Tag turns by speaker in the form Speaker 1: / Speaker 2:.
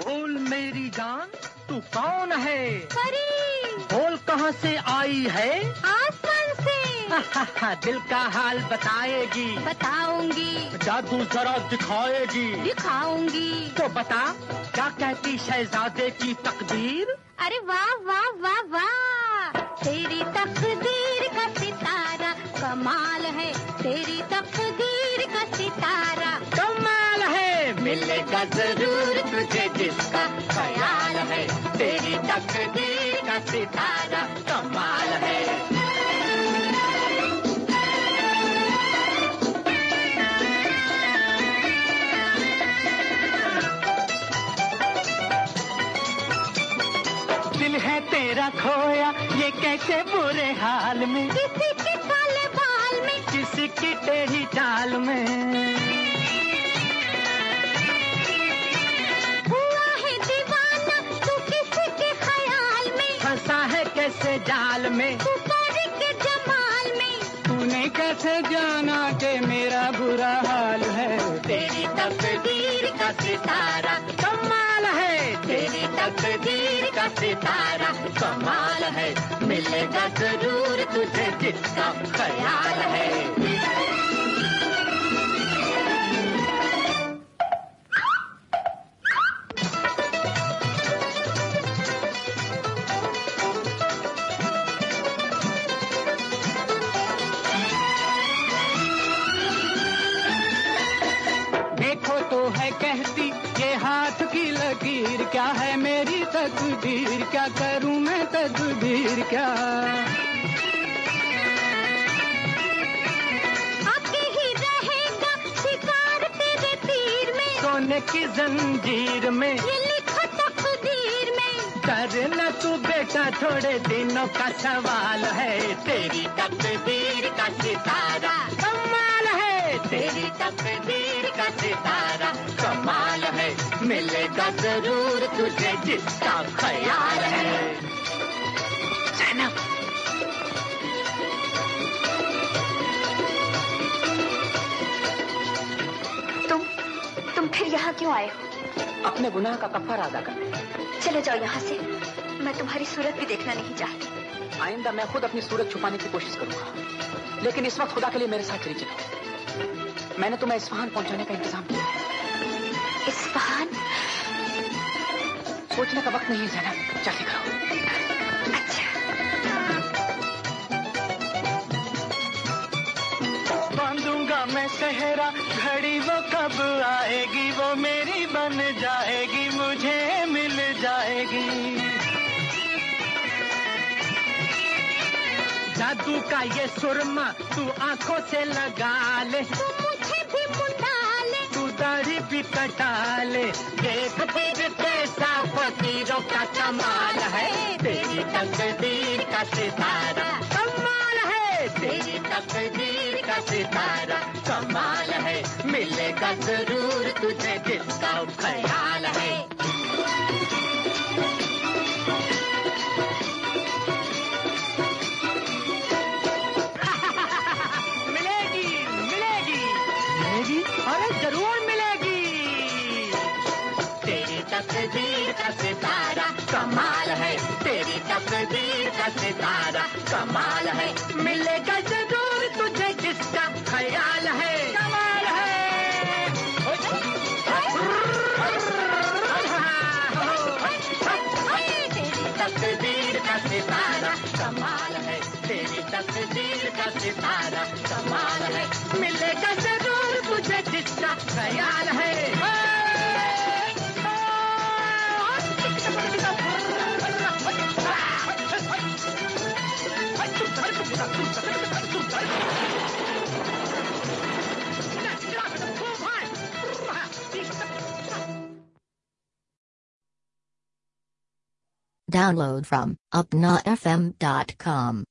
Speaker 1: बोल मेरी जान, तू कौन है?
Speaker 2: परी।
Speaker 1: बोल कहाँ से आई है?
Speaker 2: आसमान से।
Speaker 1: दिल का हाल बताएगी?
Speaker 2: बताऊंगी।
Speaker 1: जादू जरा दिखाएगी?
Speaker 2: दिखाऊंगी।
Speaker 1: तो बता, क्या कहती शहजादे की तकदीर?
Speaker 2: अरे वाह वाह वाह वाह, तेरी तकदीर का सितारा कमाल है, तेरी तकदीर का सितारा
Speaker 1: कमाल है।
Speaker 2: मिलेगा जरूर तुझे जिसका ख्याल है, तेरी तकदीर का सितारा कमाल है।
Speaker 1: दिल है तेरा खोया ये कैसे बुरे हाल में,
Speaker 2: किसी के काले बाल में,
Speaker 1: किसी की टेढ़ी चाल में,
Speaker 2: हुआ है दीवाना तू किसी के ख्याल में,
Speaker 1: फंसा है कैसे जाल में,
Speaker 2: तू परी के जमाल में,
Speaker 1: तूने कैसे जाना कि मेरा बुरा हाल है।
Speaker 2: तेरी तकदीर का सितारा
Speaker 1: कमाल है,
Speaker 2: तेरी तकदीर का सितारा कमाल है, मिलेगा जरूर तुझे जिसका ख्याल है।
Speaker 1: देखो तो है कहती ये हाथ की लकीर, क्या है मेरी तकदीर, क्या करूं मैं तकदीर क्या।
Speaker 2: आके ही रहेगा शिकार तेरे तीर में,
Speaker 1: सोने की जंजीर में,
Speaker 2: ये लिखा तकदीर में,
Speaker 1: डरना तू बेटा थोड़े दिनों का सवाल है।
Speaker 2: तेरी तकदीर का सितारा
Speaker 1: कमाल है,
Speaker 2: तेरी तकदीर का सितारा कमाल है, मिलेगा जरूर तुझे जिसका ख्याल है।
Speaker 1: जैनब,
Speaker 3: तुम फिर यहाँ क्यों आए हो?
Speaker 4: अपने गुनाह का कफ़ारा अदा करने।
Speaker 3: चले जाओ यहाँ से, मैं तुम्हारी सूरत भी देखना नहीं चाहती।
Speaker 4: आइंदा मैं खुद अपनी सूरत छुपाने की कोशिश करूंगा, लेकिन इस वक्त खुदा के लिए मेरे साथ चली चलो। मैंने तुम्हें इस्फहान पहुंचाने का इंतजाम किया है।
Speaker 3: इस्फहान?
Speaker 4: सोचने का वक्त नहीं है जैनब, जल्दी करो।
Speaker 3: अच्छा।
Speaker 1: बांधूंगा मैं सहरा, घड़ी वो कब आएगी, वो मेरी बन जाएगी, मुझे मिल जाएगी। जादू का ये सुरमा तू आंखों से लगा ले,
Speaker 2: तू मुझे भी मुंडा ले,
Speaker 1: तू दाढ़ी भी कटा ले, देख फिर कैसा फकीरों का कमाल है।
Speaker 2: तेरी तकदीर का सितारा
Speaker 1: कमाल है,
Speaker 2: तेरी तकदीर का सितारा कमाल है, मिलेगा जरूर तुझे जिसका ख्याल है।
Speaker 1: मिलेगी मिलेगी मिलेगी, अरे जरूर मिलेगी।
Speaker 2: तेरी तकदीर का सितारा कमाल है, तेरी तकदीर का सितारा कमाल है,
Speaker 1: मिलेगा जरूर तुझे जिसका ख्याल है। कमाल है।
Speaker 2: तेरी तकदीर का सितारा कमाल है, तेरी तकदीर का सितारा कमाल है,
Speaker 1: मिलेगा जरूर तुझे जिसका ख्याल है।
Speaker 5: Download from upnafm.com.